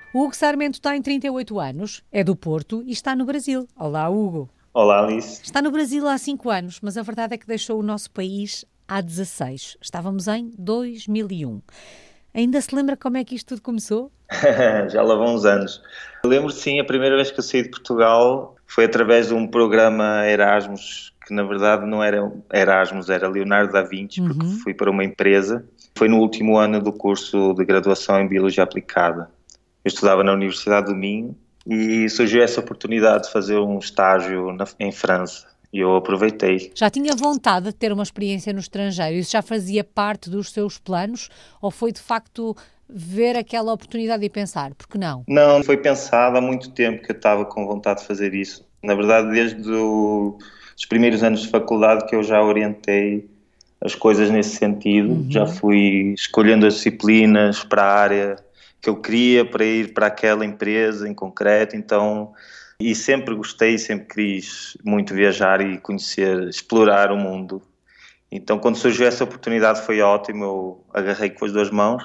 O Hugo Sarmento tem 38 anos, é do Porto e está no Brasil. Olá, Hugo. Olá, Alice. Está no Brasil há 5 anos, mas a verdade é que deixou o nosso país há 16. Estávamos em 2001. Ainda se lembra como é que isto tudo começou? Já lá vão uns anos. Eu lembro, sim, a primeira vez que eu saí de Portugal foi através de um programa Erasmus, que na verdade não era Erasmus, era Leonardo da Vinci, porque fui para uma empresa. Foi no último ano do curso de graduação em Biologia Aplicada. Eu estudava na Universidade do Minho e surgiu essa oportunidade de fazer um estágio em França. E eu aproveitei. Já tinha vontade de ter uma experiência no estrangeiro? Isso já fazia parte dos seus planos? Ou foi de facto ver aquela oportunidade e pensar, por que não? Não, foi pensado há muito tempo que eu estava com vontade de fazer isso. Na verdade, desde os primeiros anos de faculdade que eu já orientei as coisas nesse sentido. Já fui escolhendo as disciplinas para a área que eu queria, para ir para aquela empresa em concreto. Então, e sempre gostei, sempre quis muito viajar e conhecer, explorar o mundo. Então, quando surgiu essa oportunidade foi ótimo, eu agarrei com as duas mãos.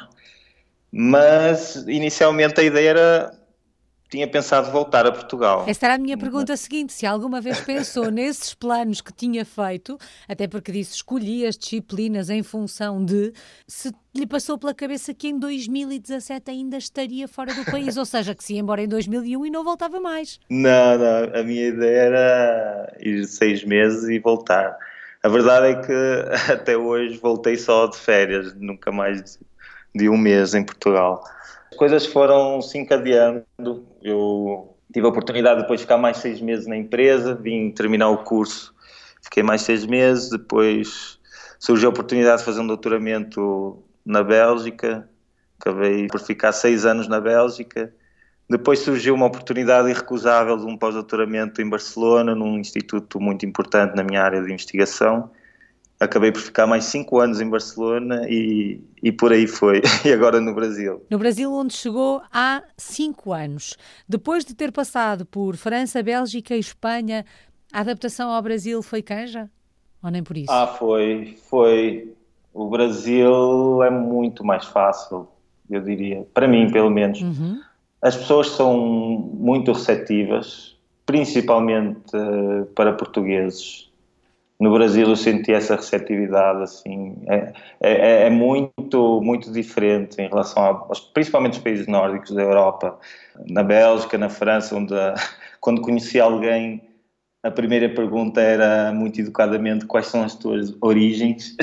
Mas, inicialmente, a ideia era... Tinha pensado voltar a Portugal. Essa era a minha pergunta seguinte, se alguma vez pensou nesses planos que tinha feito, até porque disse escolhi as disciplinas em função de, se lhe passou pela cabeça que em 2017 ainda estaria fora do país, ou seja, que se ia embora em 2001 e não voltava mais. Não, a minha ideia era ir 6 meses e voltar. A verdade é que até hoje voltei só de férias, nunca mais de um mês em Portugal. As coisas foram se encadeando. Eu tive a oportunidade de depois ficar mais 6 meses na empresa, vim terminar o curso, fiquei mais 6 meses, depois surgiu a oportunidade de fazer um doutoramento na Bélgica, acabei por ficar 6 anos na Bélgica. Depois surgiu uma oportunidade irrecusável de um pós-doutoramento em Barcelona, num instituto muito importante na minha área de investigação. Acabei por ficar mais 5 anos em Barcelona e por aí foi. E agora no Brasil. No Brasil, onde chegou há 5 anos. Depois de ter passado por França, Bélgica e Espanha, a adaptação ao Brasil foi canja? Ou nem por isso? Foi. O Brasil é muito mais fácil, eu diria. Para mim, pelo menos. As pessoas são muito receptivas, principalmente para portugueses. No Brasil eu senti essa receptividade, assim, é muito, muito diferente em relação principalmente os países nórdicos da Europa, na Bélgica, na França, onde quando conheci alguém, a primeira pergunta era, muito educadamente, quais são as tuas origens?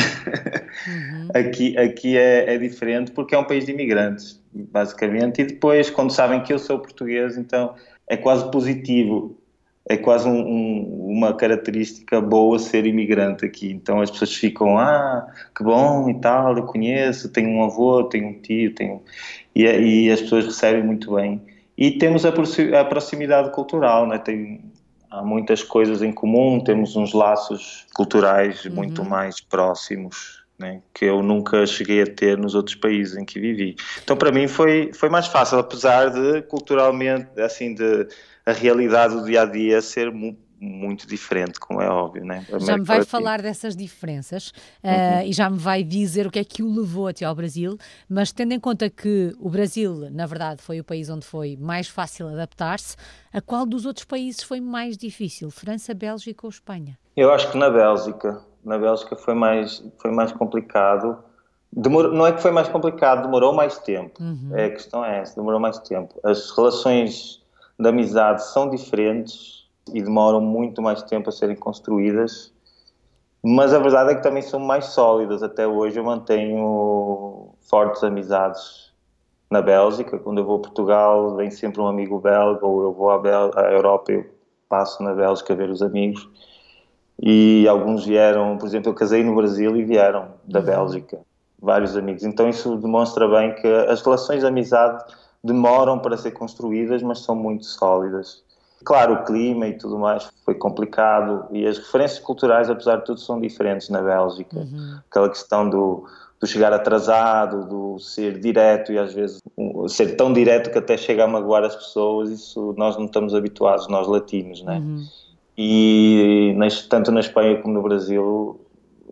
Aqui é diferente porque é um país de imigrantes, basicamente, e depois, quando sabem que eu sou português, então é quase positivo. É quase uma característica boa ser imigrante aqui. Então as pessoas ficam, que bom e tal, eu conheço, tenho um avô, tenho um tio, e as pessoas recebem muito bem. E temos a proximidade cultural, né? Há muitas coisas em comum, temos uns laços culturais muito mais próximos, né? Que eu nunca cheguei a ter nos outros países em que vivi. Então para mim foi mais fácil, apesar de culturalmente, assim, a realidade do dia-a-dia ser muito diferente, como é óbvio, né? Já me vai falar dessas diferenças e já me vai dizer o que é que o levou até ao Brasil, mas tendo em conta que o Brasil, na verdade, foi o país onde foi mais fácil adaptar-se, a qual dos outros países foi mais difícil? França, Bélgica ou Espanha? Eu acho que na Bélgica. Na Bélgica foi mais complicado. Não é que foi mais complicado, demorou mais tempo. A questão é essa, demorou mais tempo. As relações de amizade são diferentes e demoram muito mais tempo a serem construídas, mas a verdade é que também são mais sólidas. Até hoje eu mantenho fortes amizades na Bélgica. Quando eu vou a Portugal, vem sempre um amigo belga, ou eu vou à Europa, eu passo na Bélgica a ver os amigos. E alguns vieram, por exemplo, eu casei no Brasil e vieram da Bélgica, vários amigos. Então isso demonstra bem que as relações de amizade demoram para ser construídas, mas são muito sólidas. Claro, o clima e tudo mais foi complicado e as referências culturais, apesar de tudo, são diferentes na Bélgica. Aquela questão do chegar atrasado, do ser direto e às vezes ser tão direto que até chega a magoar as pessoas, isso nós não estamos habituados, nós latinos, né? E tanto na Espanha como no Brasil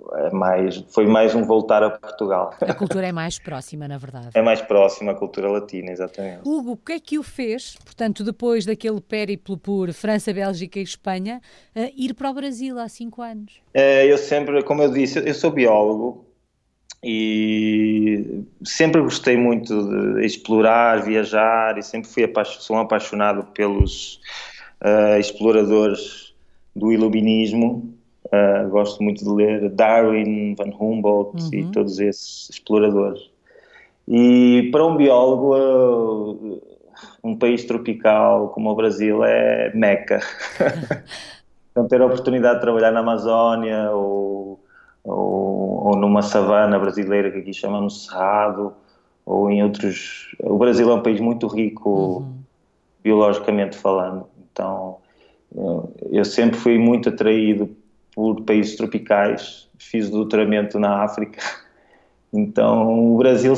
foi mais um voltar a Portugal. A cultura é mais próxima, na verdade. É mais próxima à cultura latina, exatamente. Hugo, o que é que o fez, portanto, depois daquele périplo por França, Bélgica e Espanha, ir para o Brasil há 5 anos? Eu sempre, como eu disse, eu sou biólogo e sempre gostei muito de explorar, viajar e sempre sou um apaixonado pelos exploradores do iluminismo. Gosto muito de ler Darwin, Van Humboldt e todos esses exploradores. E para um biólogo, um país tropical como o Brasil é Meca. Então, ter a oportunidade de trabalhar na Amazónia ou numa savana brasileira, que aqui chamamos Cerrado, ou em outros... O Brasil é um país muito rico, biologicamente falando. Então, eu sempre fui muito atraído por países tropicais. Fiz doutoramento na África. Então, o Brasil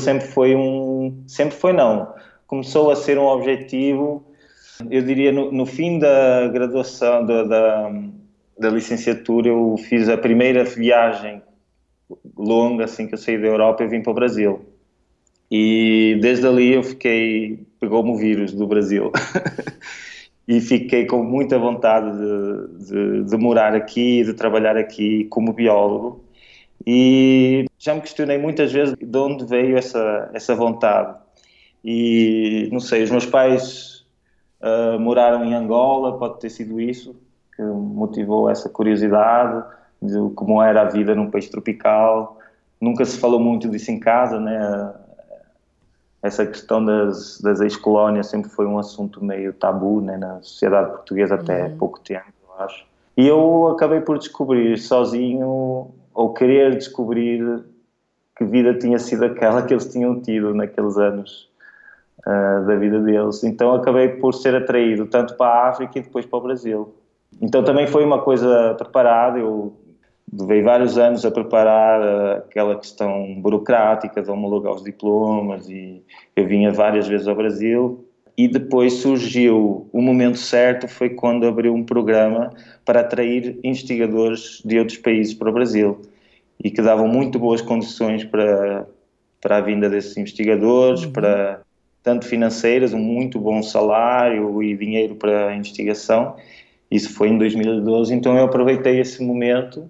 começou a ser um objetivo. Eu diria, no fim da graduação, da licenciatura, eu fiz a primeira viagem longa, assim que eu saí da Europa, eu vim para o Brasil. E desde ali pegou-me o vírus do Brasil. E fiquei com muita vontade de morar aqui, de trabalhar aqui como biólogo. E já me questionei muitas vezes de onde veio essa vontade. E, não sei, os meus pais moraram em Angola, pode ter sido isso que motivou essa curiosidade de como era a vida num país tropical. Nunca se falou muito disso em casa, né? Essa questão das ex-colónias sempre foi um assunto meio tabu, né, na sociedade portuguesa até pouco tempo, eu acho. E eu acabei por descobrir sozinho, ou querer descobrir, que vida tinha sido aquela que eles tinham tido naqueles anos da vida deles. Então acabei por ser atraído tanto para a África e depois para o Brasil. Então também foi uma coisa preparada. Eu levei vários anos a preparar aquela questão burocrática de homologar os diplomas, e eu vinha várias vezes ao Brasil. E depois surgiu o momento certo, foi quando abriu um programa para atrair investigadores de outros países para o Brasil, e que davam muito boas condições para a vinda desses investigadores, para tanto financeiras, um muito bom salário e dinheiro para a investigação. Isso foi em 2012, então eu aproveitei esse momento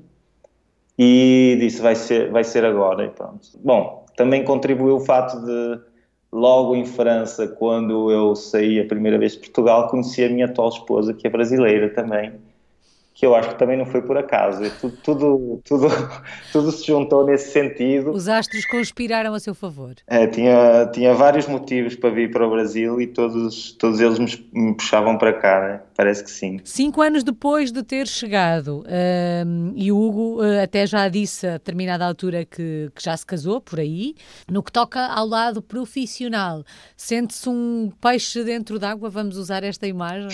e disse, vai ser agora, e pronto. Bom, também contribuiu o fato de, logo em França, quando eu saí a primeira vez de Portugal, conheci a minha atual esposa, que é brasileira também, que eu acho que também não foi por acaso. Tudo se juntou nesse sentido. Os astros conspiraram a seu favor. Tinha vários motivos para vir para o Brasil e todos eles me puxavam para cá, né? Parece que sim. 5 anos depois de ter chegado, e o Hugo até já disse a determinada altura que já se casou, por aí, no que toca ao lado profissional, sente-se um peixe dentro d'água, vamos usar esta imagem?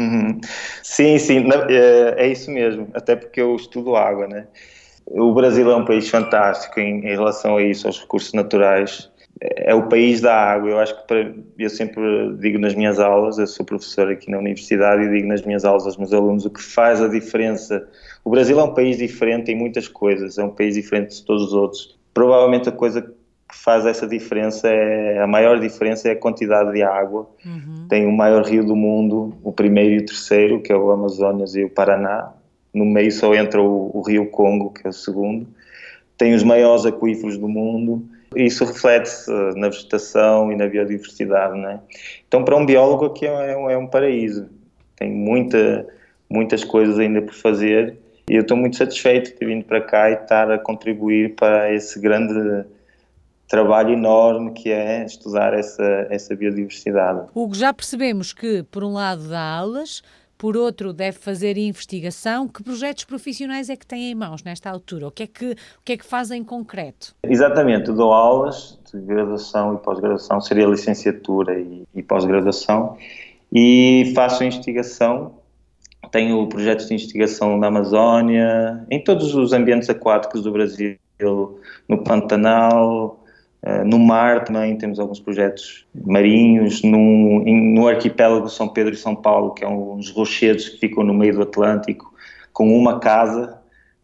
Sim, é isso mesmo, até porque eu estudo água, né? O Brasil é um país fantástico em relação a isso, aos recursos naturais. É o país da água. Eu acho que eu sempre digo nas minhas aulas, eu sou professor aqui na universidade e digo nas minhas aulas aos meus alunos o que faz a diferença. O Brasil é um país diferente em muitas coisas, é um país diferente de todos os outros. Provavelmente a coisa que faz essa diferença, a maior diferença é a quantidade de água. Tem o maior rio do mundo, o primeiro e o terceiro, que é o Amazonas e o Paraná. No meio só entra o rio Congo, que é o segundo. Tem os maiores aquíferos do mundo. Isso reflete-se na vegetação e na biodiversidade, né? Então, para um biólogo aqui é um paraíso. Tem muitas coisas ainda por fazer, e eu estou muito satisfeito de ter vindo para cá e estar a contribuir para esse grande trabalho enorme que é estudar essa biodiversidade. Hugo, já percebemos que, por um lado, dá aulas, por outro, deve fazer investigação. Que projetos profissionais é que tem em mãos nesta altura? O que é que faz em concreto? Exatamente, eu dou aulas de graduação e pós-graduação, seria licenciatura e pós-graduação, e faço investigação. Tenho projetos de investigação na Amazónia, em todos os ambientes aquáticos do Brasil, no Pantanal, no mar também temos alguns projetos marinhos, no arquipélago São Pedro e São Paulo, que é uns rochedos que ficam no meio do Atlântico, com uma casa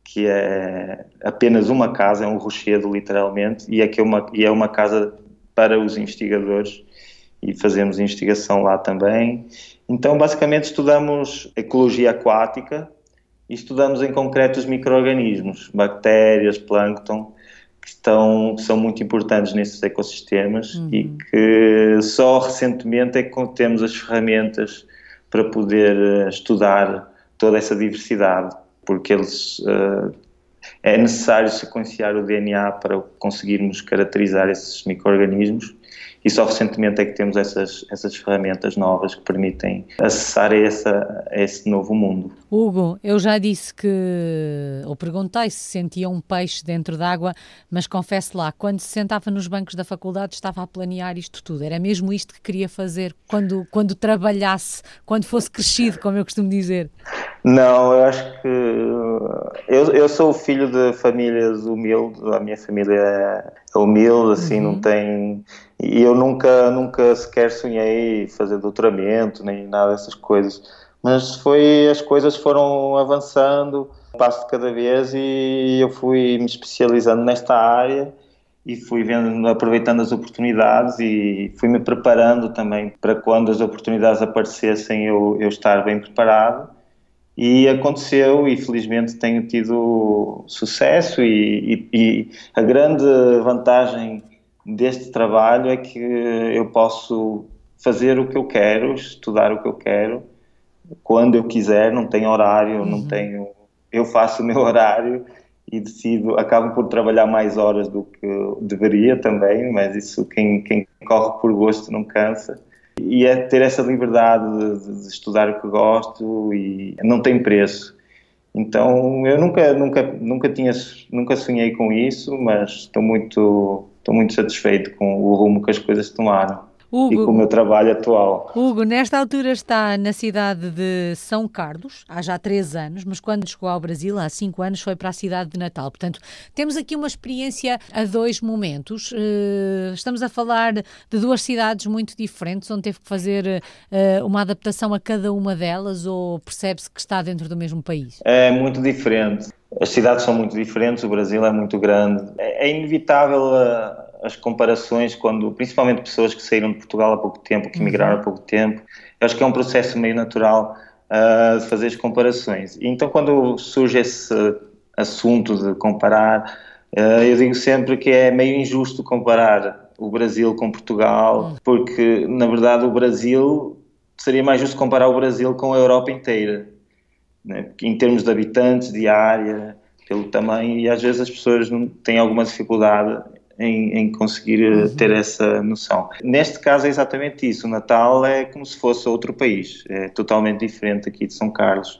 que é apenas uma casa, é um rochedo literalmente, e é uma casa para os investigadores, e fazemos investigação lá também. Então, basicamente, estudamos ecologia aquática e estudamos em concreto os micro-organismos, bactérias, plâncton, que são muito importantes nesses ecossistemas e que só recentemente é que temos as ferramentas para poder estudar toda essa diversidade, porque é necessário sequenciar o DNA para conseguirmos caracterizar esses micro-organismos, e só recentemente é que temos essas ferramentas novas que permitem acessar a esse novo mundo. Hugo, eu já disse ou perguntei se sentia um peixe dentro d'água, mas confesso lá, quando se sentava nos bancos da faculdade estava a planear isto tudo. Era mesmo isto que queria fazer quando trabalhasse, quando fosse crescido, como eu costumo dizer. Não, eu acho que eu sou o filho de famílias humildes, a minha família é humilde, assim, não tem... E eu nunca sequer sonhei fazer doutoramento, nem nada dessas coisas. Mas as coisas foram avançando, um passo de cada vez, e eu fui me especializando nesta área e fui aproveitando as oportunidades e fui me preparando também para quando as oportunidades aparecessem eu estar bem preparado. E aconteceu, e felizmente tenho tido sucesso, e a grande vantagem deste trabalho é que eu posso fazer o que eu quero, estudar o que eu quero, quando eu quiser, não tenho horário, eu faço o meu horário e acabo por trabalhar mais horas do que eu deveria também, mas isso quem corre por gosto não cansa. E é ter essa liberdade de estudar o que gosto e não tem preço. Então eu nunca sonhei com isso, mas estou muito satisfeito com o rumo que as coisas tomaram. Hugo, e com o meu trabalho atual. Hugo, nesta altura está na cidade de São Carlos, há já 3 anos, mas quando chegou ao Brasil, há 5 anos, foi para a cidade de Natal. Portanto, temos aqui uma experiência a 2 momentos. Estamos a falar de 2 cidades muito diferentes, onde teve que fazer uma adaptação a cada uma delas, ou percebe-se que está dentro do mesmo país? É muito diferente. As cidades são muito diferentes, o Brasil é muito grande. É inevitável as comparações, principalmente pessoas que saíram de Portugal há pouco tempo, que migraram há pouco tempo. Eu acho que é um processo meio natural de fazer as comparações. E então, quando surge esse assunto de comparar, eu digo sempre que é meio injusto comparar o Brasil com Portugal, porque, na verdade, o Brasil seria mais justo comparar o Brasil com a Europa inteira, né? Em termos de habitantes, de área, pelo tamanho, e às vezes as pessoas têm alguma dificuldade em conseguir ter essa noção. Neste caso é exatamente isso, o Natal é como se fosse outro país, é totalmente diferente aqui de São Carlos.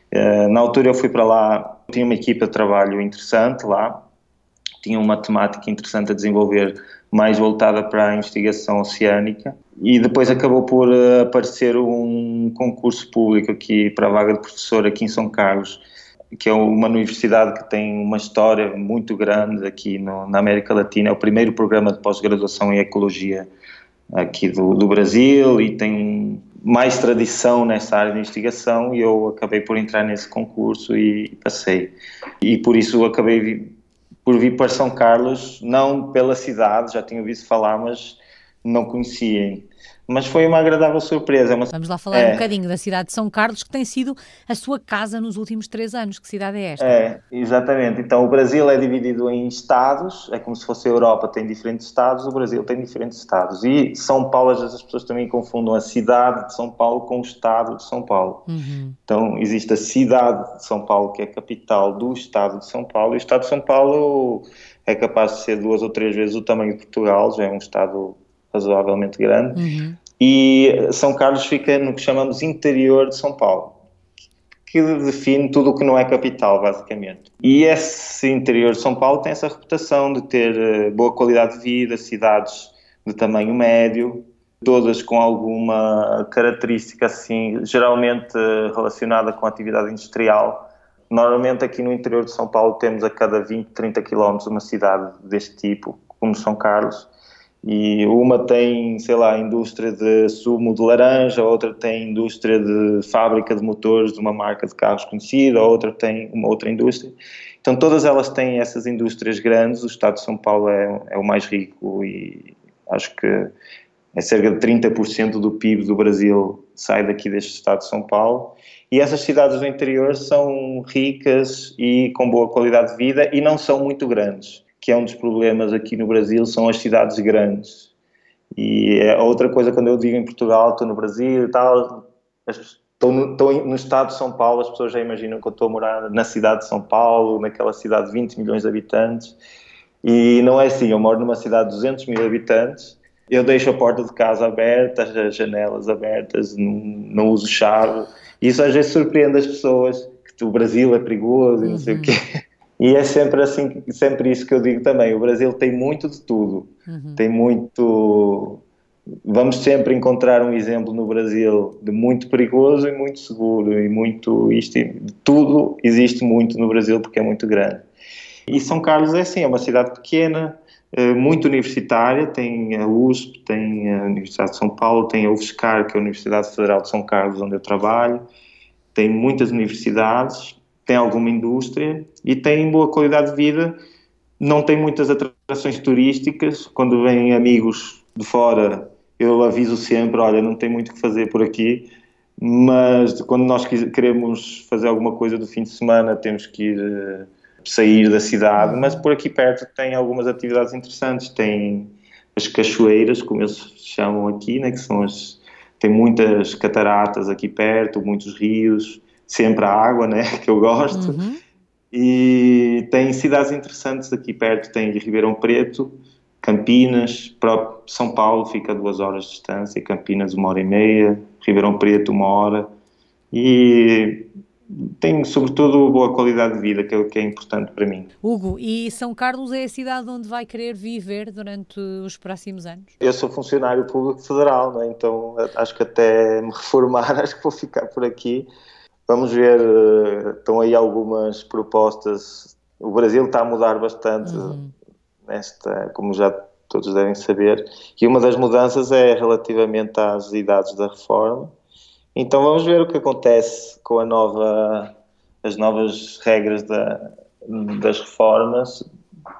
Na altura eu fui para lá, tinha uma equipa de trabalho interessante lá, tinha uma temática interessante a desenvolver, mais voltada para a investigação oceânica, e depois acabou por aparecer um concurso público aqui para a vaga de professor aqui em São Carlos, que é uma universidade que tem uma história muito grande aqui na América Latina. É o primeiro programa de pós-graduação em ecologia aqui do Brasil e tem mais tradição nessa área de investigação, e eu acabei por entrar nesse concurso e passei. E por isso acabei por vir para São Carlos, não pela cidade, já tinha ouvido falar, mas não conhecia. Mas foi uma agradável surpresa. Vamos lá falar um bocadinho da cidade de São Carlos, que tem sido a sua casa nos últimos 3 anos. Que cidade é esta? Exatamente. Então o Brasil é dividido em estados, é como se fosse a Europa, tem diferentes estados, o Brasil tem diferentes estados. E São Paulo, às vezes as pessoas também confundem a cidade de São Paulo com o estado de São Paulo. Então existe a cidade de São Paulo, que é a capital do estado de São Paulo, e o estado de São Paulo é capaz de ser 2 ou 3 vezes o tamanho de Portugal, já é um estado razoavelmente grande, e São Carlos fica no que chamamos interior de São Paulo, que define tudo o que não é capital, basicamente. E esse interior de São Paulo tem essa reputação de ter boa qualidade de vida, cidades de tamanho médio, todas com alguma característica assim, geralmente relacionada com a atividade industrial. Normalmente aqui no interior de São Paulo temos a cada 20, 30 quilómetros uma cidade deste tipo, como São Carlos. E uma tem, sei lá, indústria de sumo de laranja, a outra tem indústria de fábrica de motores de uma marca de carros conhecida, a outra tem uma outra indústria. Então todas elas têm essas indústrias grandes. O estado de São Paulo é o mais rico e acho que é cerca de 30% do PIB do Brasil sai daqui deste estado de São Paulo. E essas cidades do interior são ricas e com boa qualidade de vida e não são muito grandes, que é um dos problemas aqui no Brasil, são as cidades grandes. E é outra coisa, quando eu digo em Portugal, estou no Brasil e tal, estou no estado de São Paulo, as pessoas já imaginam que eu estou a morar na cidade de São Paulo, naquela cidade de 20 milhões de habitantes, e não é assim. Eu moro numa cidade de 200 mil habitantes, eu deixo a porta de casa aberta, as janelas abertas, não uso chave, e isso às vezes surpreende as pessoas, que o Brasil é perigoso e não sei o quê. E é sempre assim, sempre isso que eu digo também. O Brasil tem muito de tudo. Tem muito... Vamos sempre encontrar um exemplo no Brasil de muito perigoso e muito seguro. E muito... tudo existe muito no Brasil porque é muito grande. E São Carlos é assim, é uma cidade pequena, muito universitária. Tem a USP, tem a Universidade de São Paulo, tem a UFSCar, que é a Universidade Federal de São Carlos, onde eu trabalho. Tem muitas universidades, tem alguma indústria e tem boa qualidade de vida. Não tem muitas atrações turísticas. Quando vêm amigos de fora, eu aviso sempre, olha, não tem muito o que fazer por aqui, mas quando nós queremos fazer alguma coisa do fim de semana, temos que ir sair da cidade, mas por aqui perto tem algumas atividades interessantes. Tem as cachoeiras, como eles chamam aqui, né, que são tem muitas cataratas aqui perto, muitos rios, sempre a água, né, que eu gosto. E tem cidades interessantes aqui perto, tem Ribeirão Preto, Campinas, próprio São Paulo fica a 2 horas de distância, Campinas 1h30, Ribeirão Preto 1 hora, e tem sobretudo boa qualidade de vida, que é o que é importante para mim. Hugo, e São Carlos é a cidade onde vai querer viver durante os próximos anos? Eu sou funcionário público federal, né? Então acho que até me reformar, acho que vou ficar por aqui. Vamos ver, estão aí algumas propostas. O Brasil está a mudar bastante como já todos devem saber, e uma das mudanças é relativamente às idades da reforma. Então vamos ver o que acontece com as novas regras das reformas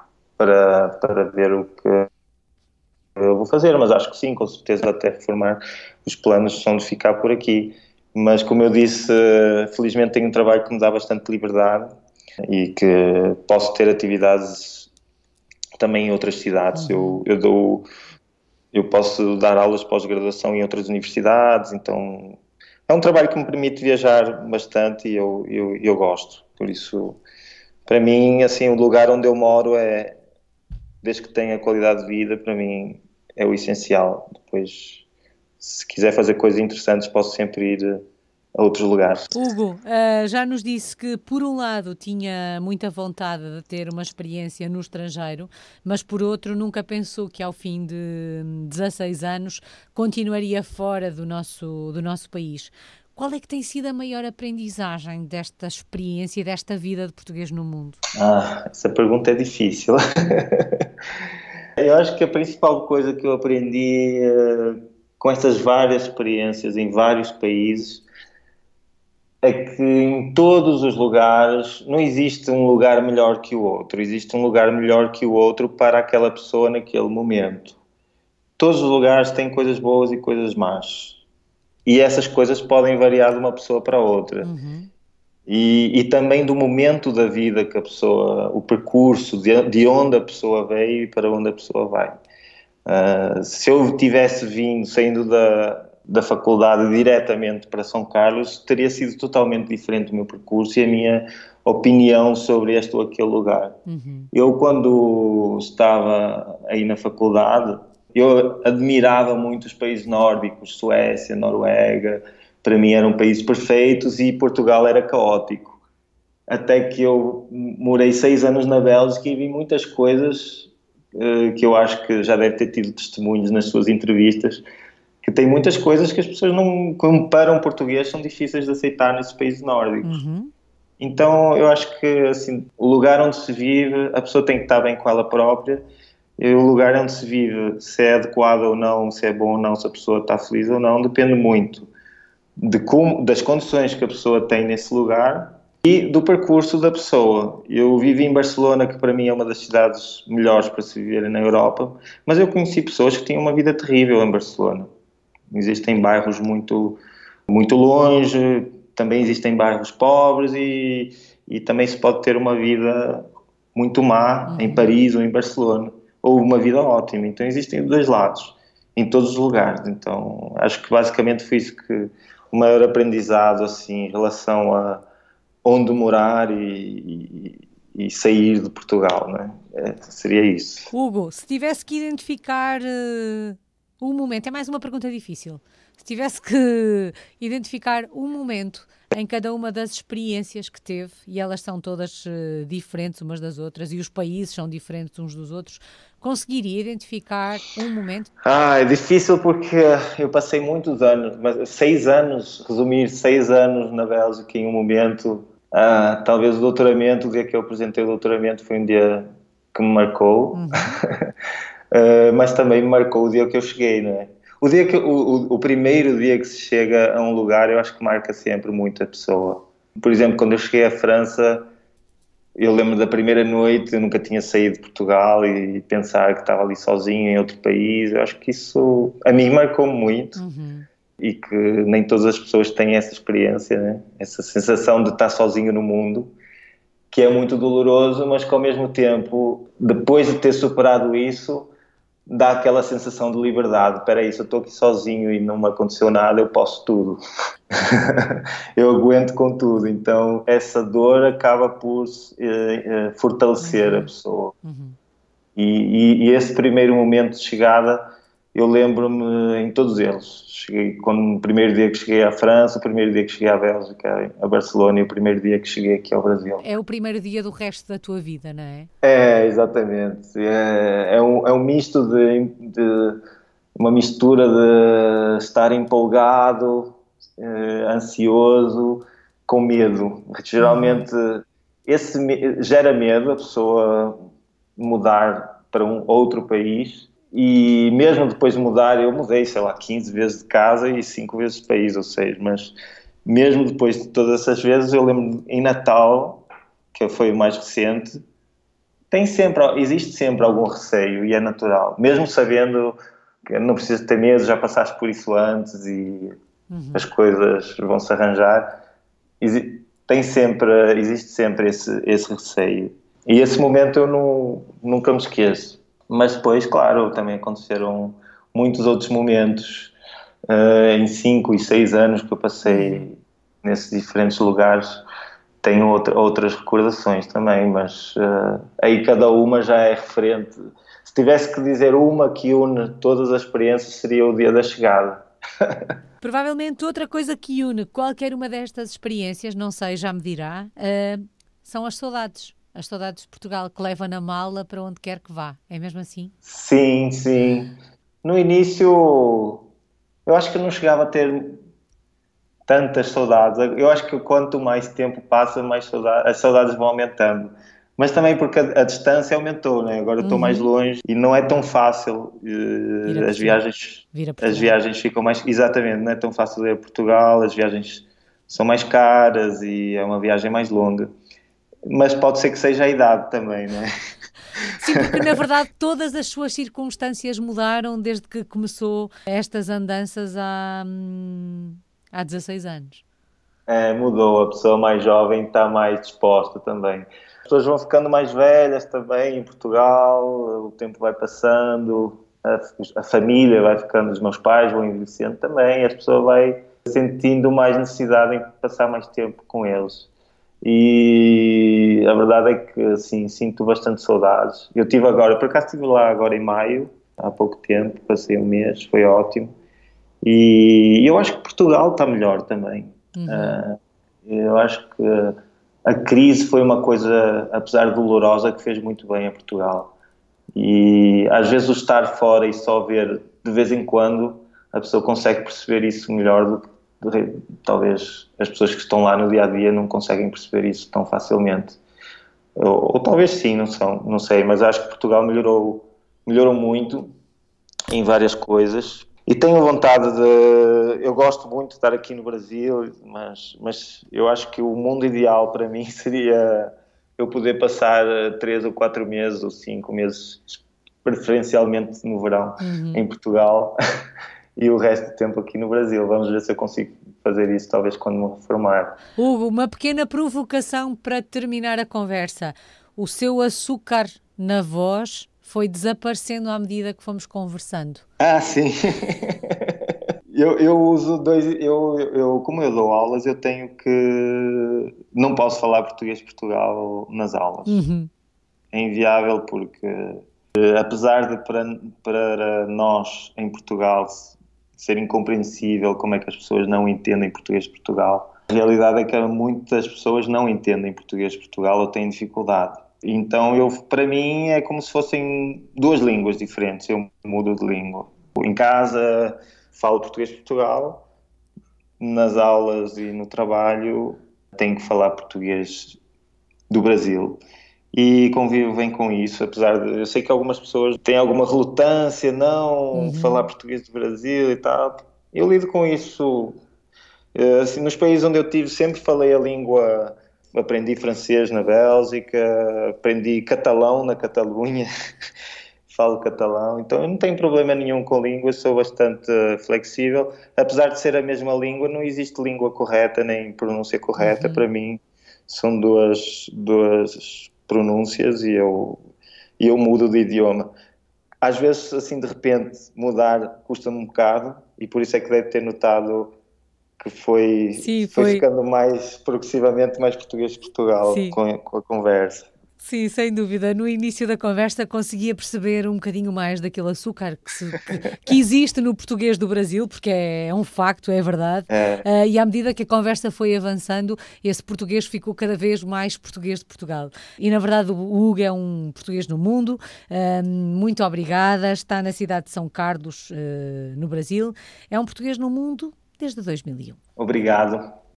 para ver o que eu vou fazer, mas acho que sim, com certeza até reformar. Os planos são de ficar por aqui. Mas, como eu disse, felizmente tenho um trabalho que me dá bastante liberdade e que posso ter atividades também em outras cidades. Eu posso dar aulas de pós-graduação em outras universidades, então é um trabalho que me permite viajar bastante e eu gosto. Por isso, para mim, assim, o lugar onde eu moro desde que tenha qualidade de vida, para mim é o essencial. Depois, se quiser fazer coisas interessantes, posso sempre ir a outros lugares. Hugo, já nos disse que, por um lado, tinha muita vontade de ter uma experiência no estrangeiro, mas, por outro, nunca pensou que, ao fim de 16 anos, continuaria fora do nosso país. Qual é que tem sido a maior aprendizagem desta experiência e desta vida de português no mundo? Essa pergunta é difícil. Eu acho que a principal coisa que eu aprendi com estas várias experiências em vários países é que em todos os lugares não existe um lugar melhor que o outro, existe um lugar melhor que o outro para aquela pessoa naquele momento. Todos os lugares têm coisas boas e coisas más, e essas coisas podem variar de uma pessoa para outra. E também do momento da vida que a pessoa, o percurso, de onde a pessoa veio e para onde a pessoa vai. Se eu tivesse saindo da faculdade diretamente para São Carlos, teria sido totalmente diferente o meu percurso e a minha opinião sobre este ou aquele lugar. Eu, quando estava aí na faculdade, eu admirava muito os países nórdicos, Suécia, Noruega. Para mim eram países perfeitos e Portugal era caótico. Até que eu morei 6 anos na Bélgica e vi muitas coisas que eu acho que já deve ter tido testemunhos nas suas entrevistas, que tem muitas coisas que as pessoas não comparam português, são difíceis de aceitar nesses países nórdicos. Então eu acho que assim, o lugar onde se vive, a pessoa tem que estar bem com ela própria E o lugar onde se vive, se é adequado ou não, se é bom ou não, se a pessoa está feliz ou não, depende muito das condições que a pessoa tem nesse lugar e do percurso da pessoa. Eu vivi em Barcelona, que para mim é uma das cidades melhores para se viver na Europa, mas eu conheci pessoas que tinham uma vida terrível em Barcelona. Existem bairros muito, muito longe, também existem bairros pobres e também se pode ter uma vida muito má em Paris ou em Barcelona, ou uma vida ótima. Então existem os dois lados, em todos os lugares. Então acho que basicamente foi isso que o maior aprendizado assim, em relação a onde morar e sair de Portugal, não é? Seria isso. Hugo, se tivesse que identificar um momento, é mais uma pergunta difícil, se tivesse que identificar um momento em cada uma das experiências que teve, e elas são todas diferentes umas das outras, e os países são diferentes uns dos outros, conseguiria identificar um momento? É difícil porque eu passei muitos anos, mas 6 anos, resumir 6 anos na Bélgica em um momento, talvez o doutoramento, o dia que eu apresentei o doutoramento foi um dia que me marcou, mas também me marcou o dia que eu cheguei, não é? O dia que o primeiro dia que se chega a um lugar, eu acho que marca sempre muito a pessoa. Por exemplo, quando eu cheguei à França, eu lembro da primeira noite, eu nunca tinha saído de Portugal e pensar que estava ali sozinho em outro país. Eu acho que isso a mim marcou-me muito e que nem todas as pessoas têm essa experiência, né? Essa sensação de estar sozinho no mundo, que é muito doloroso, mas que ao mesmo tempo, depois de ter superado isso, dá aquela sensação de liberdade. Espera aí, se eu estou aqui sozinho e não me aconteceu nada, eu posso tudo. Eu aguento com tudo. Então, essa dor acaba por fortalecer a pessoa. E esse primeiro momento de chegada, eu lembro-me em todos eles. Cheguei, o primeiro dia que cheguei à França, o primeiro dia que cheguei à Bélgica, a Barcelona, e o primeiro dia que cheguei aqui ao Brasil. É o primeiro dia do resto da tua vida, não é? É, exatamente. É um misto de uma mistura de estar empolgado, ansioso, com medo. Geralmente gera medo a pessoa mudar para um outro país, e mesmo depois de mudar, eu mudei, sei lá, 15 vezes de casa e 5 vezes de país, ou 6, mas mesmo depois de todas essas vezes, eu lembro em Natal, que foi o mais recente, existe sempre algum receio, e é natural, mesmo sabendo que não precisas ter medo, já passaste por isso antes e as coisas vão se arranjar. Existe sempre esse receio, e esse momento eu nunca me esqueço. Mas depois, claro, também aconteceram muitos outros momentos em 5 e 6 anos que eu passei nesses diferentes lugares. Tenho outras recordações também, mas aí cada uma já é referente. Se tivesse que dizer uma que une todas as experiências, seria o dia da chegada. Provavelmente outra coisa que une qualquer uma destas experiências, não sei, já me dirá, são as saudades. As saudades de Portugal que leva na mala para onde quer que vá. É mesmo assim? Sim, sim. No início, eu acho que eu não chegava a ter tantas saudades. Eu acho que quanto mais tempo passa, mais as saudades vão aumentando. Mas também porque a distância aumentou, né? Agora eu estou mais longe e não é tão fácil. As viagens ficam mais... Exatamente, não é tão fácil ir a Portugal, as viagens são mais caras e é uma viagem mais longa. Mas pode ser que seja a idade também, não é? Sim, porque na verdade todas as suas circunstâncias mudaram desde que começou estas andanças há 16 anos. Mudou, a pessoa mais jovem está mais disposta também. As pessoas vão ficando mais velhas também em Portugal, o tempo vai passando, a família vai ficando, os meus pais vão envelhecendo também, a pessoa vai sentindo mais necessidade em passar mais tempo com eles. E a verdade é que, assim, sinto bastante saudades. Eu estive agora, por acaso estive lá agora em maio, há pouco tempo, passei um mês, foi ótimo. E eu acho que Portugal está melhor também. Eu acho que a crise foi uma coisa, apesar de dolorosa, que fez muito bem a Portugal. E às vezes o estar fora e só ver de vez em quando, a pessoa consegue perceber isso melhor do que talvez as pessoas que estão lá no dia-a-dia não conseguem perceber isso tão facilmente. Ou talvez sim, não sei, mas acho que Portugal melhorou melhorou muito em várias coisas. E tenho vontade de... Eu gosto muito de estar aqui no Brasil, mas eu acho que o mundo ideal para mim seria eu poder passar 3 ou 4 meses ou 5 meses, preferencialmente no verão, em Portugal, e o resto do tempo aqui no Brasil. Vamos ver se eu consigo fazer isso, talvez quando me reformar. Hugo, uma pequena provocação para terminar a conversa. O seu açúcar na voz foi desaparecendo à medida que fomos conversando. Ah, sim. Eu uso dois. Como eu dou aulas, eu tenho que. Não posso falar português de Portugal nas aulas. É inviável porque, apesar de para nós em Portugal ser incompreensível como é que as pessoas não entendem português de Portugal, a realidade é que muitas pessoas não entendem português de Portugal ou têm dificuldade. Então, para mim, é como se fossem 2 línguas diferentes. Eu mudo de língua. Em casa, falo português de Portugal. Nas aulas e no trabalho, tenho que falar português do Brasil. E convivo bem com isso, apesar de... Eu sei que algumas pessoas têm alguma relutância, não falar português do Brasil e tal. Eu lido com isso. Assim, nos países onde eu tive, sempre falei a língua... Aprendi francês na Bélgica, aprendi catalão na Catalunha, falo catalão, então eu não tenho problema nenhum com línguas, sou bastante flexível. Apesar de ser a mesma língua, não existe língua correta nem pronúncia correta. Para mim são duas pronúncias e eu mudo de idioma. Às vezes, assim, de repente, mudar custa-me um bocado e por isso é que deve ter notado que foi ficando mais, progressivamente, mais português de Portugal com a conversa. Sim, sem dúvida. No início da conversa conseguia perceber um bocadinho mais daquele açúcar que existe no português do Brasil, porque é um facto, é verdade. E à medida que a conversa foi avançando, esse português ficou cada vez mais português de Portugal. E, na verdade, o Hugo é um português no mundo. Muito obrigada. Está na cidade de São Carlos, no Brasil. É um português no mundo desde 2001. Obrigado.